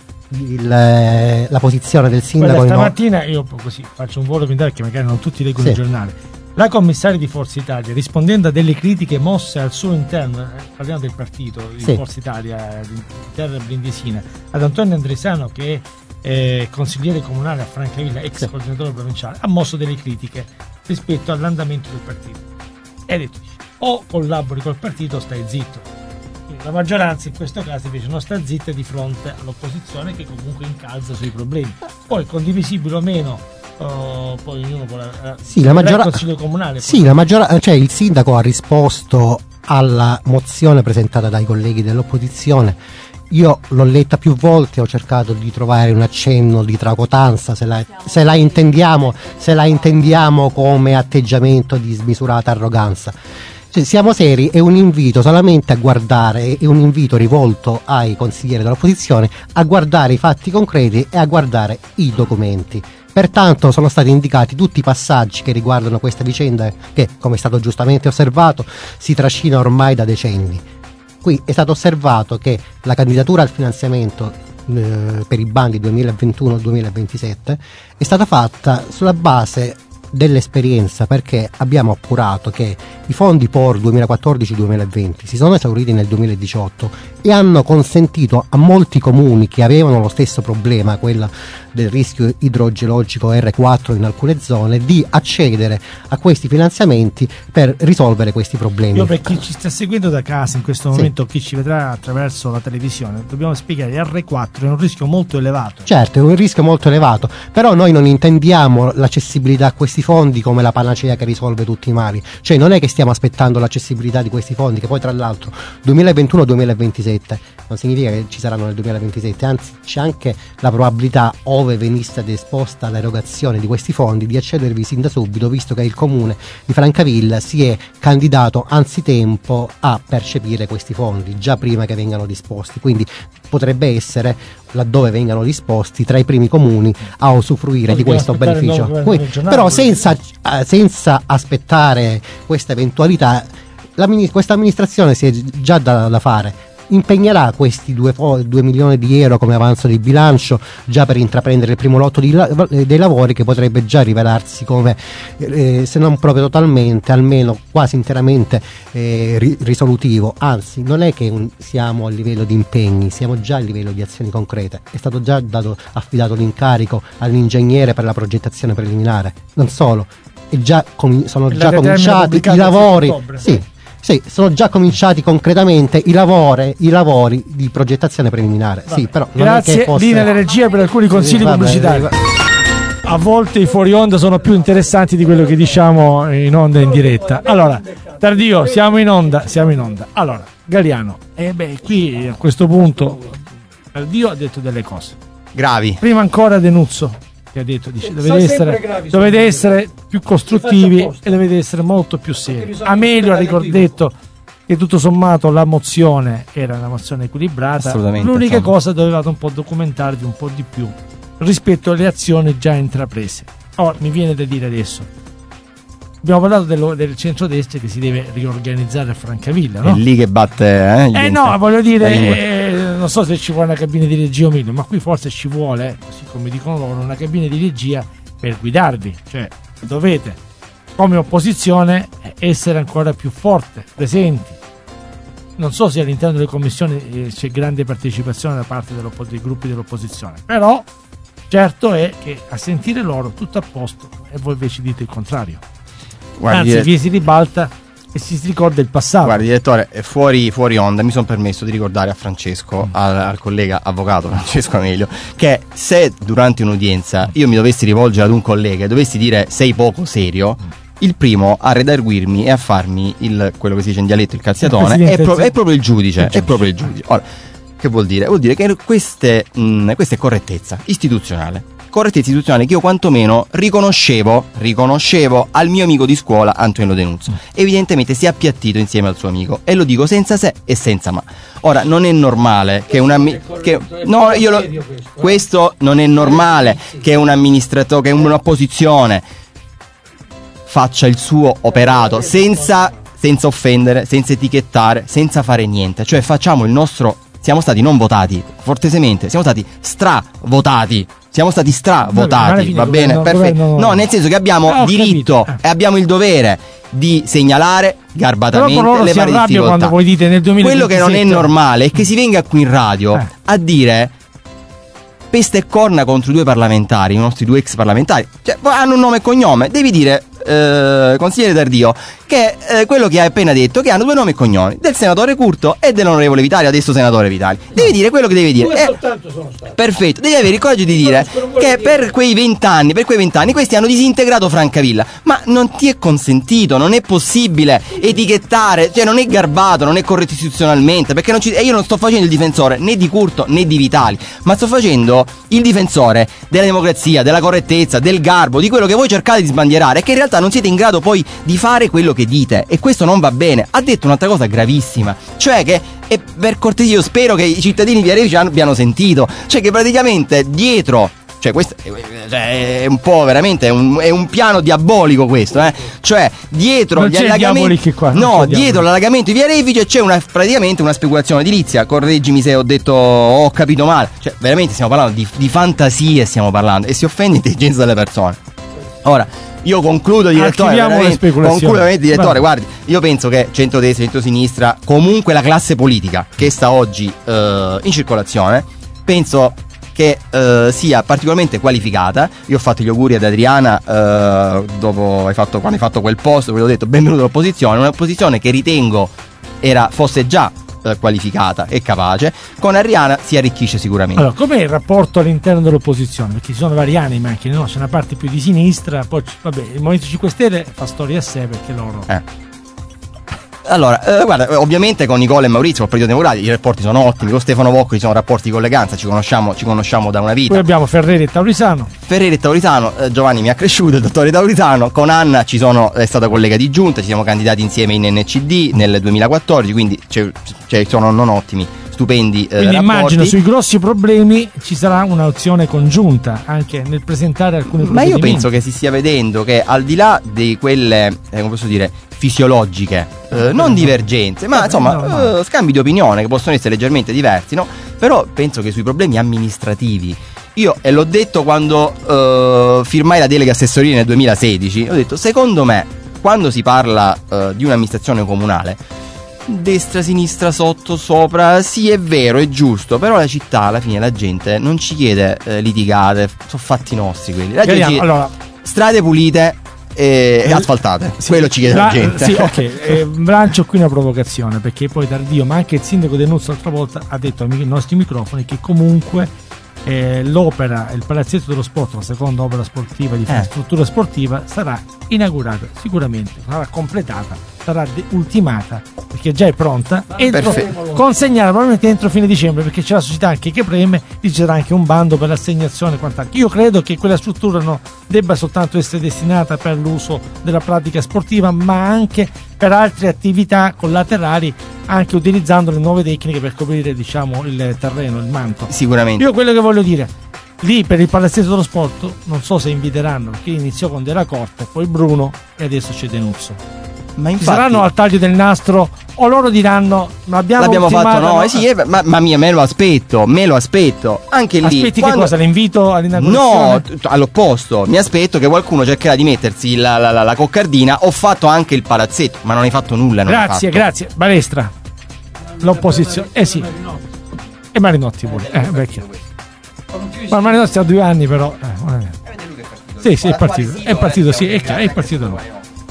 la posizione del sindaco.
Stamattina io così faccio un volo perché magari non tutti leggono il giornale. La commissaria di Forza Italia, rispondendo a delle critiche mosse al suo interno, parliamo del partito di Forza Italia di terra brindisina, ad Antonio Andresano, che è consigliere comunale a Francavilla, ex coordinatore provinciale, ha mosso delle critiche rispetto all'andamento del partito e ha detto: o collabori col partito o stai zitto. Quindi la maggioranza in questo caso invece non sta zitta di fronte all'opposizione, che comunque incalza sui problemi, poi condivisibile o meno. Poi ognuno può il consiglio comunale.
Cioè il sindaco ha risposto alla mozione presentata dai colleghi dell'opposizione. Io l'ho letta più volte, ho cercato di trovare un accenno di tracotanza, se la intendiamo come atteggiamento di smisurata arroganza. Cioè, siamo seri, è un invito solamente a guardare, è un invito rivolto ai consiglieri dell'opposizione a guardare i fatti concreti e a guardare i documenti. Pertanto sono stati indicati tutti i passaggi che riguardano questa vicenda che, come è stato giustamente osservato, si trascina ormai da decenni. Qui è stato osservato che la candidatura al finanziamento per i bandi 2021-2027 è stata fatta sulla base dell'esperienza, perché abbiamo appurato che i fondi POR 2014-2020 si sono esauriti nel 2018 e hanno consentito a molti comuni che avevano lo stesso problema, quella del rischio idrogeologico R4 in alcune zone, di accedere a questi finanziamenti per risolvere questi problemi.
Io, per chi ci sta seguendo da casa in questo momento, chi ci vedrà attraverso la televisione, dobbiamo spiegare che R4 è un rischio molto elevato.
Certo, è un rischio molto elevato, però noi non intendiamo l'accessibilità a questi fondi come la panacea che risolve tutti i mali. Cioè non è che stiamo aspettando l'accessibilità di questi fondi, che poi tra l'altro 2021-2027 non significa che ci saranno nel 2027, anzi c'è anche la probabilità, ove laddove venisse disposta l'erogazione di questi fondi, di accedervi sin da subito, visto che il comune di Francavilla si è candidato anzitempo a percepire questi fondi già prima che vengano disposti, quindi potrebbe essere, laddove vengano disposti, tra i primi comuni a usufruire di questo beneficio. Però senza aspettare questa eventualità, questa amministrazione si è già da fare. Impegnerà questi 2 milioni di euro come avanzo di bilancio già per intraprendere il primo lotto dei lavori, che potrebbe già rivelarsi come se non proprio totalmente, almeno quasi interamente risolutivo. Anzi, non è che siamo a livello di impegni, siamo già a livello di azioni concrete. È stato già affidato l'incarico all'ingegnere per la progettazione preliminare, non solo, sono già cominciati i lavori. Sì, sono già cominciati concretamente i lavori di progettazione preliminare. Sì, però
grazie Dina alle regie per alcuni consigli pubblicitari. A volte i fuori onda sono più interessanti di quello che diciamo in onda in diretta. Allora, Tardio, siamo in onda. Allora, Galiano, qui a questo punto Tardio ha detto delle cose
gravi.
Prima ancora Denuzzo che ha detto, dovete essere più costruttivi e dovete essere molto più seri. Amelio ha detto che tutto sommato la mozione era una mozione equilibrata, l'unica cosa dovevate un po' documentarvi un po' di più rispetto alle azioni già intraprese. Ora mi viene da dire adesso, abbiamo parlato del centrodestra che si deve riorganizzare a Francavilla, no?
È lì che batte
no, voglio dire, non so se ci vuole una cabina di regia o meno, ma qui forse ci vuole, così come dicono loro, una cabina di regia per guidarvi. Cioè dovete come opposizione essere ancora più forte, presenti. Non so se all'interno delle commissioni c'è grande partecipazione da parte dei gruppi dell'opposizione, però certo è che a sentire loro tutto a posto e voi invece dite il contrario. Anzi, vi si ribalta e si ricorda il passato.
Guardi, direttore, fuori onda mi sono permesso di ricordare a Francesco, al collega avvocato Francesco Amelio, che se durante un'udienza io mi dovessi rivolgere ad un collega e dovessi dire sei poco serio, il primo a redarguirmi e a farmi quello che si dice in dialetto il cazziatone è proprio il giudice. È proprio il giudice. Ora, che vuol dire? Vuol dire che questa è correttezza istituzionale che io quantomeno riconoscevo al mio amico di scuola Antonio Denuzzo. Evidentemente si è appiattito insieme al suo amico, e lo dico senza se e senza ma. Ora, non è normale che questo non è normale che un amministratore, che un'opposizione faccia il suo operato senza offendere, senza etichettare, senza fare niente. Cioè facciamo il nostro. Siamo stati non votati, fortemente, siamo stati stravotati, va bene? Perfetto. No, nel senso che abbiamo diritto e abbiamo il dovere di segnalare garbatamente le varie difficoltà.
Quando voi dite nel 2027.
Quello che non è normale è che si venga qui in radio a dire peste e corna contro 2 parlamentari, i nostri 2 ex parlamentari. Cioè, hanno un nome e cognome, devi dire, consigliere Tardio, che quello che hai appena detto, che hanno 2 nomi e cognomi, del senatore Curto e dell'onorevole Vitali, adesso senatore Vitali. Devi dire quello che devi dire. Perfetto, devi avere il coraggio di dire che per quei 20 anni questi hanno disintegrato Francavilla, ma non ti è consentito, non è possibile etichettare, cioè non è garbato, non è corretto istituzionalmente, perché io non sto facendo il difensore né di Curto né di Vitali, ma sto facendo il difensore della democrazia, della correttezza, del garbo, di quello che voi cercate di sbandierare e che in realtà non siete in grado poi di fare quello che dite, e questo non va bene. Ha detto un'altra cosa gravissima, cioè che, e per cortesia io spero che i cittadini di Viareggio abbiano sentito, cioè che praticamente dietro, cioè questo è un po' veramente è un piano diabolico questo, cioè dietro
non
gli allagamenti
dietro
l'allagamento di Viareggio c'è praticamente una speculazione edilizia. Correggimi se ho capito male, cioè veramente stiamo parlando di fantasie, stiamo parlando, e si offende l'intelligenza delle persone. Ora io concludo, direttore, guardi, io penso che centrodestra, centrosinistra, comunque la classe politica che sta oggi in circolazione, penso che sia particolarmente qualificata. Io ho fatto gli auguri ad Adriana quando hai fatto quel post, dove ho detto benvenuto all'opposizione, un'opposizione che ritengo fosse già qualificata e capace. Con Ariana si arricchisce sicuramente.
Allora, com'è il rapporto all'interno dell'opposizione? Perché ci sono vari anime anche, no? C'è una parte più di sinistra, poi vabbè, il Movimento 5 Stelle fa storia a sé perché loro
Allora, guarda, ovviamente con Nicola e Maurizio, col Partito Democratico, i rapporti sono ottimi. Con Stefano Boccoli sono rapporti di colleganza, ci conosciamo da una vita.
Poi abbiamo Ferreri e Taurisano.
Giovanni mi ha cresciuto, il dottore Taurisano. Con Anna è stata collega di giunta, ci siamo candidati insieme in NCD nel 2014, quindi sono non ottimi, stupendi
quindi
rapporti.
Immagino sui grossi problemi ci sarà un'azione congiunta anche nel presentare alcuni
Ma
provvedimenti.
io penso che si stia vedendo che al di là di quelle, come posso dire, fisiologiche, non divergenze, ma insomma scambi di opinione che possono essere leggermente diversi, no? Però penso che sui problemi amministrativi, io l'ho detto quando firmai la delega assessoria nel 2016, ho detto, secondo me quando si parla di un'amministrazione comunale, destra, sinistra, sotto, sopra, sì, è vero, è giusto, però la città alla fine, la gente non ci chiede litigate, sono fatti nostri quelli. La gente chiede,
allora,
strade pulite e asfaltate, quello ci chiede la gente.
Sì, ok, lancio qui una provocazione, perché poi tardio, ma anche il sindaco Denuzzo l'altra volta ha detto ai nostri microfoni che comunque l'opera, il palazzetto dello sport, la seconda opera sportiva di infrastruttura sportiva, sarà inaugurata sicuramente, sarà completata, sarà ultimata, perché già è pronta, consegnata probabilmente entro fine dicembre, perché c'è la società anche che preme, ci sarà anche un bando per l'assegnazione e quant'altro. Io credo che quella struttura non debba soltanto essere destinata per l'uso della pratica sportiva, ma anche per altre attività collaterali, anche utilizzando le nuove tecniche per coprire, diciamo, il terreno, il manto.
Sicuramente.
Io quello che voglio dire, lì per il palazzetto dello sport non so se inviteranno, perché iniziò con Della Corte, poi Bruno e adesso c'è Denuzzo. Ma infatti, saranno al taglio del nastro o loro diranno l'abbiamo fatto
no? Sì, me lo aspetto anche lì.
Aspetti che cosa? L'invito all'inaugurazione?
No, all'opposto, mi aspetto che qualcuno cercherà di mettersi la coccardina. Ho fatto anche il palazzetto, ma non hai fatto nulla.
Grazie Balestra, l'opposizione, sì, e Marinotti pure, vecchio. Ma Marinotti ha 2 anni però, sì, è partito, sì, è partito lui.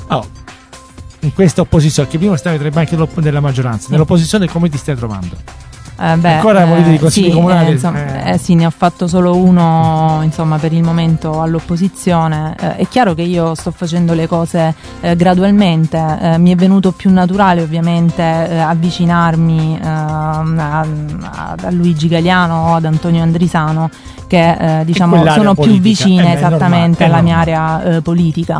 In questa opposizione, che prima stavi tra i banchi della maggioranza, nell'opposizione come ti stai trovando? Ancora volete di consigli comunali?
Sì, ne ho fatto solo uno, insomma, per il momento all'opposizione. È chiaro che io sto facendo le cose gradualmente, mi è venuto più naturale ovviamente avvicinarmi a Luigi Galiano o ad Antonio Andrisano, che diciamo sono più vicine esattamente alla mia area politica.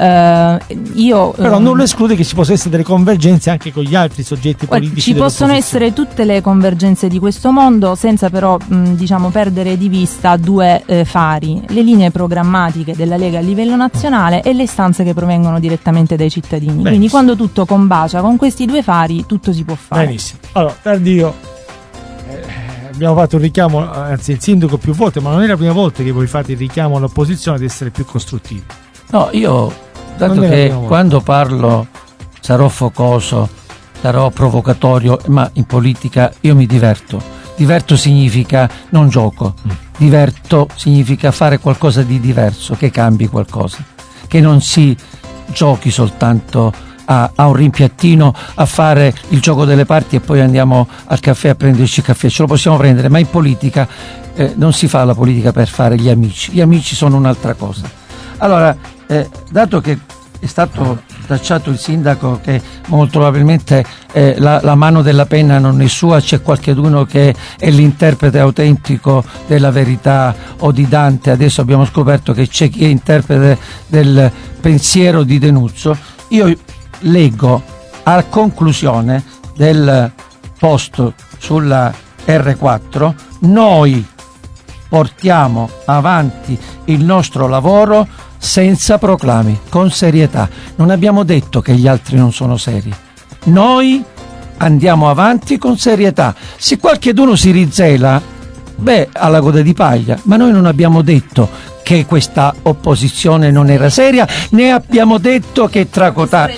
Però non lo esclude che ci possano essere delle convergenze anche con gli altri soggetti politici.
Ci possono essere tutte le convergenze di questo mondo, senza però diciamo perdere di vista 2 fari: le linee programmatiche della Lega a livello nazionale e le istanze che provengono direttamente dai cittadini. Benissimo. Quindi quando tutto combacia con questi 2 fari, tutto si può fare.
Benissimo. Allora, tardio, abbiamo fatto un richiamo, anzi il sindaco più volte, ma non è la prima volta che voi fate il richiamo all'opposizione ad essere più costruttivi.
No, io, dato che quando parlo sarò focoso, sarò provocatorio, ma in politica io mi diverto. Diverto significa non gioco, diverto significa fare qualcosa di diverso, che cambi qualcosa, che non si giochi soltanto a un rimpiattino, a fare il gioco delle parti e poi andiamo al caffè a prenderci il caffè. Ce lo possiamo prendere, ma in politica non si fa la politica per fare gli amici sono un'altra cosa. Allora, dato che è stato tacciato il sindaco che molto probabilmente la mano della penna non è sua, c'è qualcuno che è l'interprete autentico della verità o di Dante, adesso abbiamo scoperto che c'è chi è interprete del pensiero di Denuzzo. Io leggo a conclusione del post sulla R4: noi portiamo avanti il nostro lavoro senza proclami, con serietà. Non abbiamo detto che gli altri non sono seri, noi andiamo avanti con serietà. Se qualcheduno si rizela, alla coda di paglia, ma noi non abbiamo detto che questa opposizione non era seria, né abbiamo detto che tracotare,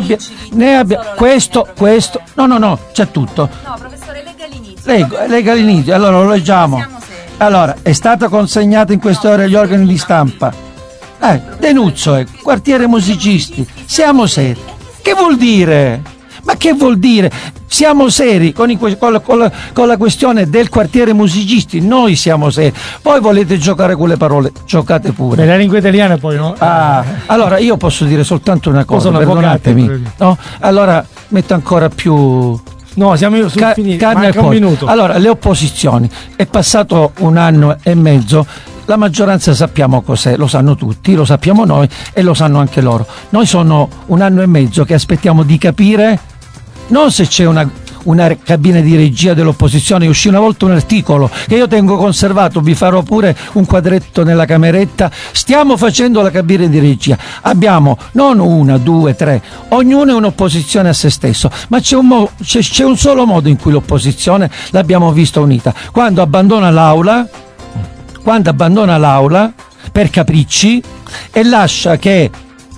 questo no, c'è tutto.
No, professore, legga
all'inizio, allora lo leggiamo. Allora, è stata consegnata in queste ore agli organi di stampa. Denuzzo, quartiere musicisti, siamo seri. Che vuol dire? Ma che vuol dire? Siamo seri con la questione del quartiere musicisti, noi siamo seri. Poi volete giocare con le parole, giocate pure.
Nella lingua italiana poi no.
Allora io posso dire soltanto una cosa, perdonatemi. No? Allora metto ancora più...
No, siamo sul finire. Manca un minuto.
Allora, le opposizioni, è passato 1 anno e mezzo, la maggioranza sappiamo cos'è, lo sanno tutti, lo sappiamo noi e lo sanno anche loro. Noi sono 1 anno e mezzo che aspettiamo di capire, non se c'è una cabina di regia dell'opposizione. Uscì una volta un articolo che io tengo conservato, vi farò pure un quadretto nella cameretta. Stiamo facendo la cabina di regia, abbiamo non 1, 2, 3, ognuno è un'opposizione a se stesso, ma c'è un solo modo in cui l'opposizione l'abbiamo vista unita: quando abbandona l'aula per capricci e lascia che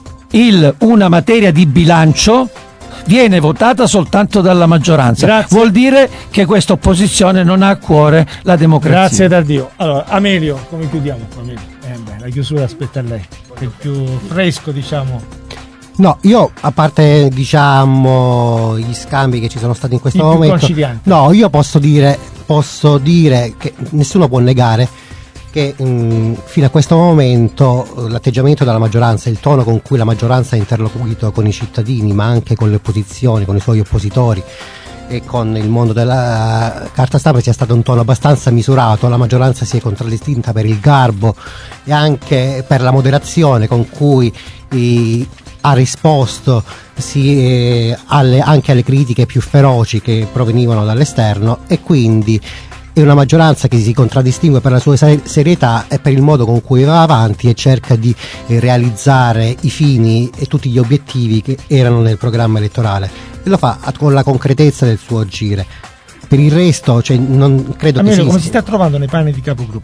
una materia di bilancio viene votata soltanto dalla maggioranza.
Grazie.
Vuol dire che questa opposizione non ha a cuore la democrazia.
Grazie da Dio. Allora, Amelio, come chiudiamo? La chiusura aspetta a lei, è il più fresco, diciamo.
No, io a parte gli scambi che ci sono stati in questo momento, no, io posso dire che nessuno può negare che fino a questo momento l'atteggiamento della maggioranza, il tono con cui la maggioranza ha interloquito con i cittadini, ma anche con le opposizioni, con i suoi oppositori e con il mondo della carta stampa, sia stato un tono abbastanza misurato. La maggioranza si è contraddistinta per il garbo e anche per la moderazione con cui ha risposto anche alle critiche più feroci che provenivano dall'esterno, e quindi è una maggioranza che si contraddistingue per la sua serietà e per il modo con cui va avanti e cerca di realizzare i fini e tutti gli obiettivi che erano nel programma elettorale, e lo fa con la concretezza del suo agire. Per il resto, non credo che
come si sta trovando nei panni di capogruppo?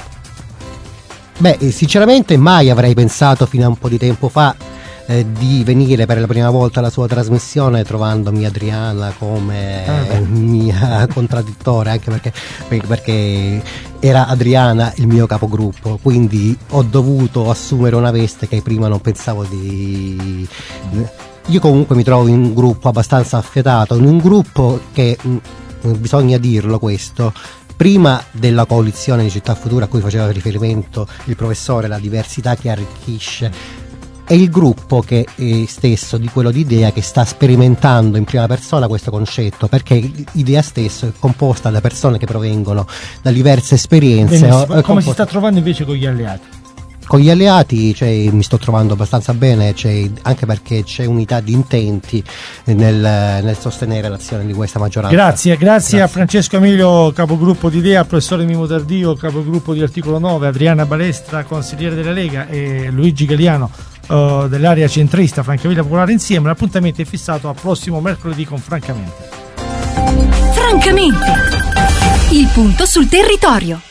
Beh, sinceramente mai avrei pensato fino a un po' di tempo fa di venire per la prima volta alla sua trasmissione trovandomi Adriana come mia contraddittore, anche perché era Adriana il mio capogruppo, quindi ho dovuto assumere una veste che prima non pensavo di... Io comunque mi trovo in un gruppo abbastanza affiatato, in un gruppo che, bisogna dirlo questo, prima della coalizione di Città Futura a cui faceva riferimento il professore, la diversità che arricchisce, è il gruppo che stesso di quello di Idea che sta sperimentando in prima persona questo concetto, perché Idea stesso è composta da persone che provengono da diverse esperienze.
Come si sta trovando invece con gli alleati?
Con gli alleati mi sto trovando abbastanza bene, anche perché c'è unità di intenti nel sostenere l'azione di questa maggioranza.
Grazie a Francesco Emilio, capogruppo di Idea, professore Mimo Tardio, capogruppo di Articolo 9, Adriana Balestra, consigliere della Lega, e Luigi Galiano dell'area centrista Francavilla Popolare Insieme. L'appuntamento è fissato al prossimo mercoledì con Francamente.
Francamente, il punto sul territorio.